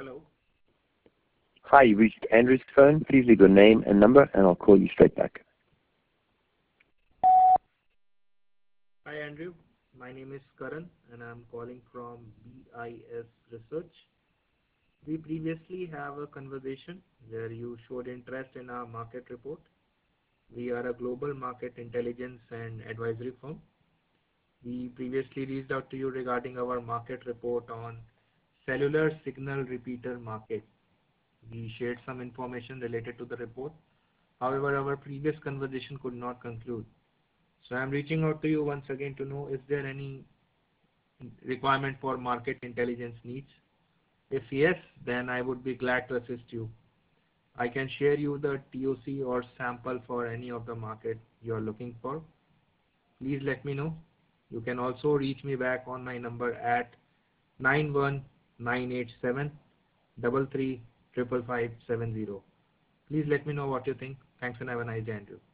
Hello. Hi, you reached Andrew's phone. Please leave your name and number, and I'll call you straight back. Hi, Andrew. My name is Karan, and I'm calling from BIS Research. We previously have a conversation where you showed interest in our market report. We are a global market intelligence and advisory firm. We previously reached out to you regarding our market report on cellular signal repeater market. We shared some information related to the report. However, our previous conversation could not conclude. So I'm reaching out to you once again to know, is there any requirement for market intelligence needs? If yes, then I would be glad to assist you. I can share you the TOC or sample for any of the market you are looking for. Please let me know. You can also reach me back on my number at 91987 33 55570. Please let me know what you think. Thanks and have a nice day, Andrew.